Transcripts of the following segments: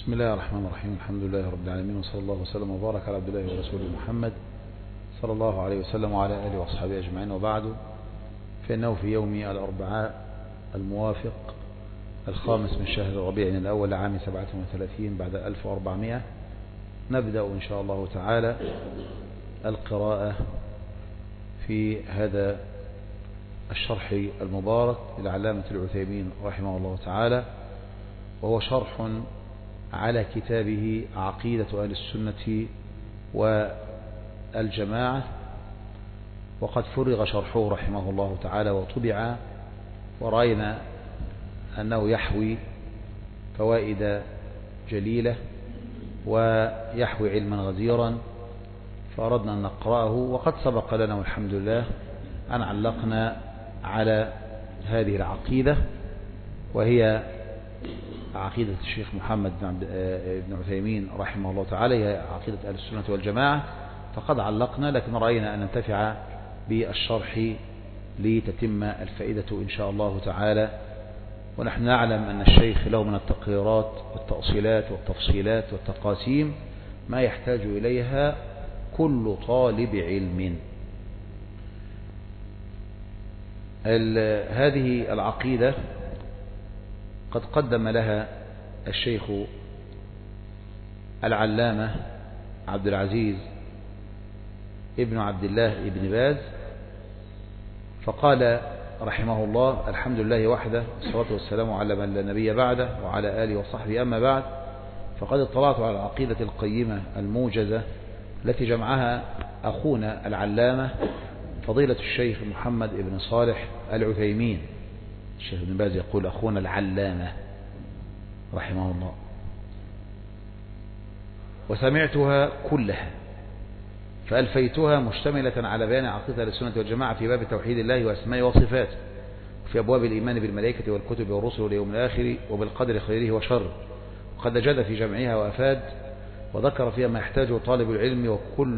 بسم الله الرحمن الرحيم. الحمد لله رب العالمين، وصلى الله وسلم وبارك على عبد الله ورسوله محمد صلى الله عليه وسلم وعلى آله وأصحابه أجمعين، وبعد، فإنه في يوم الأربعاء الموافق 5 من شهر ربيع الأول لعام 37 بعد 1400 نبدأ إن شاء الله تعالى القراءة في هذا الشرح المبارك للعلامة العثيمين رحمه الله تعالى، وهو شرح على كتابه عقيدة أهل السنة والجماعة، وقد فرغ شرحه رحمه الله تعالى وطبع، ورأينا أنه يحوي فوائد جليلة ويحوي علما غزيرا، فأردنا أن نقرأه. وقد سبق لنا والحمد لله أن علقنا على هذه العقيدة، وهي عقيدة الشيخ محمد بن عثيمين رحمه الله تعالى، هي عقيدة أهل السنة والجماعة. فقد علقنا، لكن رأينا أن ننتفع بالشرح لتتم الفائدة إن شاء الله تعالى. ونحن نعلم أن الشيخ له من التقريرات والتأصيلات والتفصيلات والتقاسيم ما يحتاج إليها كل طالب علم. هذه العقيدة قد قدم لها الشيخ العلامة عبد العزيز ابن عبد الله ابن باز، فقال رحمه الله: الحمد لله وحده، والصلاة والسلام على من لا نبي بعده وعلى آله وصحبه. أما بعد، فقد اطلعت على العقيدة القيمة الموجزة التي جمعها أخونا العلامة فضيلة الشيخ محمد بن صالح العثيمين. الشيخ ابن باز يقول أخونا العلامة رحمه الله. وسمعتها كلها فألفيتها مشتملة على بيان عقيدة أهل السنة والجماعة في باب توحيد الله وأسمائه وصفاته، وفي أبواب الإيمان بالملائكة والكتب والرسل واليوم الآخر وبالقدر خيره وشره. وقد أجاد في جمعها وأفاد، وذكر فيها ما يحتاجه طالب العلم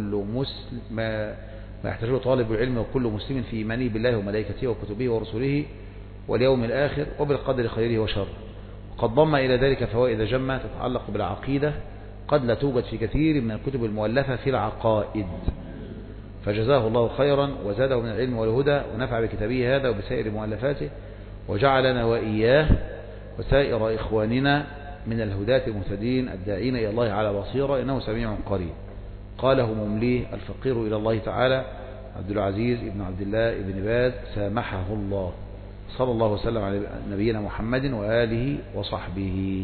وكل مسلم في إيمانه بالله وملائكته وكتبه ورسله واليوم الآخر وبالقدر خيره وشره. وقد ضم إلى ذلك فوائد جمة تتعلق بالعقيدة قد لا توجد في كثير من الكتب المؤلفة في العقائد، فجزاه الله خيرا وزاده من العلم والهدى، ونفع بكتابه هذا وبسائر مؤلفاته، وجعلنا وإياه وسائر إخواننا من الهداة المهتدين الداعين إلى الله على بصيرة، إنه سميع قريب. قاله ممليه الفقير إلى الله تعالى عبد العزيز ابن عبد الله ابن باز سامحه الله، صلى الله وسلم على نبينا محمد وآله وصحبه.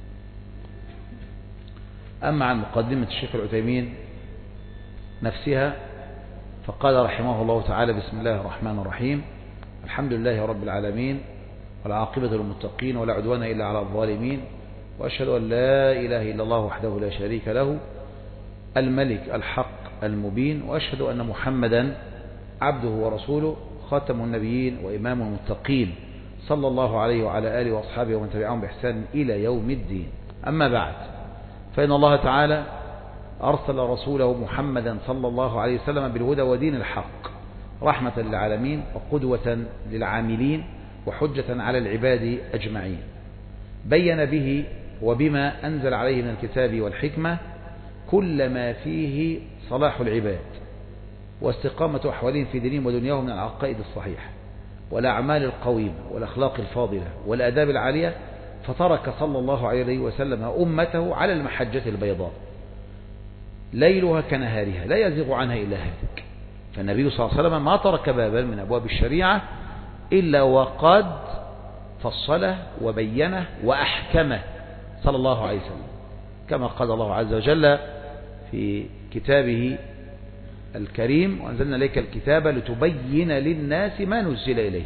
أما عن مقدمة الشيخ العثيمين نفسها، فقال رحمه الله تعالى: بسم الله الرحمن الرحيم، الحمد لله رب العالمين، والعاقبة للمتقين، ولا عدوان إلا على الظالمين، وأشهد أن لا إله إلا الله وحده لا شريك له الملك الحق المبين، وأشهد أن محمدا عبده ورسوله خاتم النبيين وإمام المتقين، صلى الله عليه وعلى آله وأصحابه ومن تبعهم بإحسان إلى يوم الدين. أما بعد، فإن الله تعالى أرسل رسوله محمدا صلى الله عليه وسلم بالهدى ودين الحق رحمة للعالمين وقدوة للعاملين وحجة على العباد أجمعين. بين به وبما أنزل عليه من الكتاب والحكمة كل ما فيه صلاح العباد واستقامة أحوالهم في دينهم ودنياهم من العقائد الصحيحة والأعمال القويمة والأخلاق الفاضلة والآداب العالية، فترك صلى الله عليه وسلم أمته على المحجة البيضاء ليلها كنهارها لا يزيغ عنها إلا هالك. فالنبي صلى الله عليه وسلم ما ترك بابا من أبواب الشريعة إلا وقد فصله وبينه وأحكمه صلى الله عليه وسلم، كما قال الله عز وجل في كتابه الكريم: وأنزلنا إليك الكتاب لتبين للناس ما نزل إليه.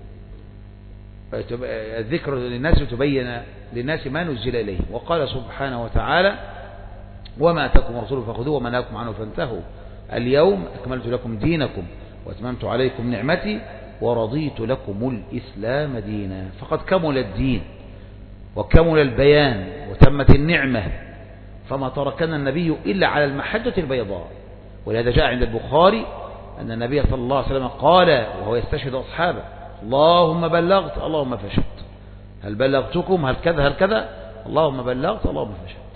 الذكر للناس لتبين للناس ما نزل إليه. وقال سبحانه وتعالى: وما أتاكم الرسول فخذوه وما نهاكم عنه فانتهوا، اليوم أكملت لكم دينكم وأتممت عليكم نعمتي ورضيت لكم الإسلام دينا. فقد كمل الدين وكمل البيان وتمت النعمة، فما تركنا النبي إلا على المحجة البيضاء. ولهذا جاء عند البخاري أن النبي صلى الله عليه وسلم قال وهو يستشهد أصحابه: اللهم بلغت اللهم فشهد، هل بلغتكم هل كذا هل كذا، اللهم بلغت اللهم فشهد.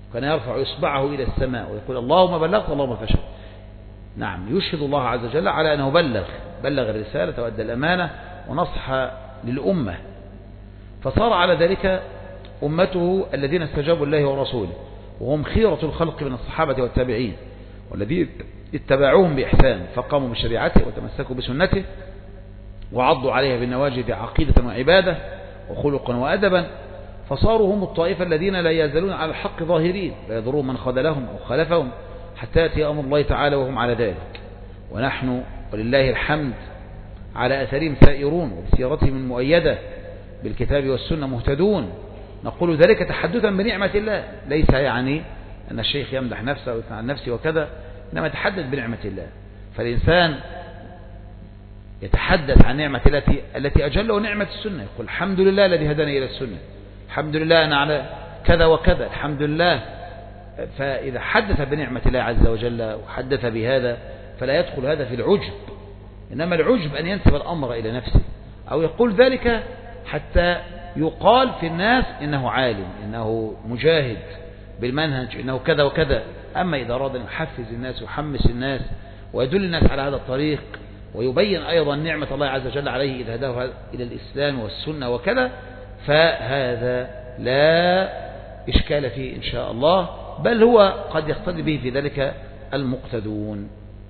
كان يرفع إصبعه إلى السماء ويقول اللهم بلغت اللهم فاشهد. نعم، يشهد الله عز وجل على أنه بلغ الرسالة وأدى الأمانة ونصح للأمة. فصار على ذلك أمته الذين استجابوا الله ورسوله، وهم خيرة الخلق من الصحابة والتابعين والذين اتبعوهم بإحسان، فقاموا بشريعته وتمسكوا بسنته وعضوا عليها بالنواجذ عقيدة وعبادة وخلقا وأدبا. فصاروا هم الطائفة الذين لا يزالون على الحق ظاهرين، لا يضرون من خذلهم أو خالفهم حتى يأتي أمر الله تعالى وهم على ذلك. ونحن ولله الحمد على أثرهم سائرون، وبسيرتهم المؤيدة بالكتاب والسنة مهتدون. نقول ذلك تحدثا بنعمة الله، ليس يعني أن الشيخ يمدح نفسه ويثنى عن نفسه وكذا، إنما يتحدث بنعمة الله. فالإنسان يتحدث عن نعمة التي أجله نعمة السنة، يقول الحمد لله الذي هداني إلى السنة، الحمد لله أنا على كذا وكذا، الحمد لله. فإذا حدث بنعمة الله عز وجل وحدث بهذا فلا يدخل هذا في العجب، إنما العجب أن ينسب الأمر إلى نفسه أو يقول ذلك حتى يقال في الناس إنه عالم، إنه مجاهد بالمنهج، إنه كذا وكذا. أما إذا أراد أن يحفز الناس ويحمس الناس ويدل الناس على هذا الطريق ويبين أيضا نعمة الله عز وجل عليه إذا هداه إلى الإسلام والسنة وكذا، فهذا لا إشكال فيه إن شاء الله، بل هو قد يقتدي به في ذلك المقتدون.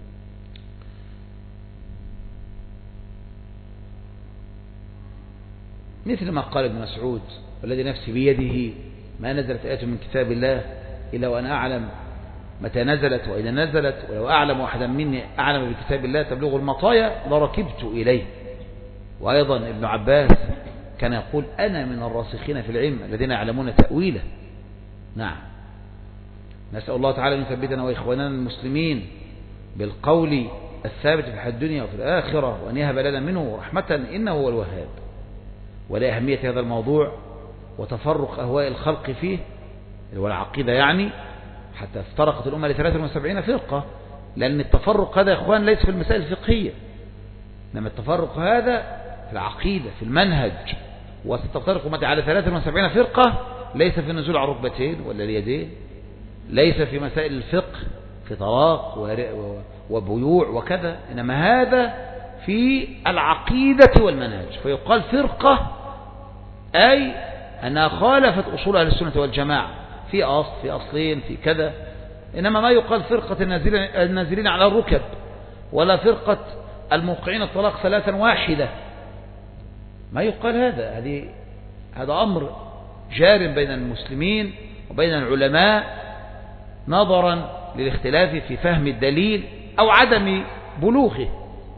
مثل ما قال ابن مسعود والذي نفسي بيده ما نزلت آية من كتاب الله إلا وأنا أعلم متى نزلت وإذا نزلت، ولو أعلم أحدا مني أعلم بكتاب الله تبلغ المطايا لركبت إليه. وأيضا ابن عباس كان يقول أنا من الراسخين في العلم الذين يعلمون تأويله. نعم، نسأل الله تعالى أن يثبتنا وإخواننا المسلمين بالقول الثابت في الحياة الدنيا وفي الآخرة، وأن يهب لنا منه رحمة إنه هو الوهاب. ولأهمية هذا الموضوع وتفرق أهواء الخلق فيه والعقيدة يعني، حتى افترقت الأمة ل73 فرقة، لأن التفرق هذا يا إخوان ليس في المسائل الفقهية، إنما التفرق هذا في العقيدة في المنهج. وستفترق أمتي على 73 فرقة، ليس في النزول على الركبتين ولا اليدين، ليس في مسائل الفقه في طلاق وبيوع وكذا، إنما هذا في العقيدة والمنهج. فيقال فرقة أي أنها خالفت أصول أهل السنة والجماعة في أصلين في كذا. إنما ما يقال فرقة النازلين على الركب، ولا فرقة الموقعين الطلاق 3 واحدة، ما يقال هذا أمر جار بين المسلمين وبين العلماء نظرا للاختلاف في فهم الدليل أو عدم بلوغه.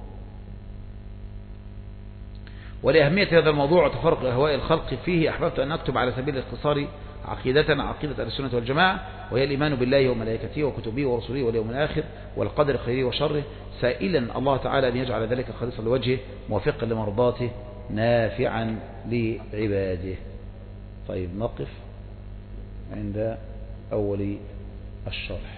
ولأهمية هذا الموضوع وتفرق أهواء الخلق فيه أحببت أن أكتب على سبيل الاختصار عقيدة أهل السنة والجماعة، وهي الإيمان بالله وملائكته وكتبه ورسله واليوم الآخر والقدر خيره وشره، سائلا الله تعالى أن يجعل ذلك خالصا لوجهه موافقا لمرضاته نافعا لعباده. طيب، نقف عند أول الشرح.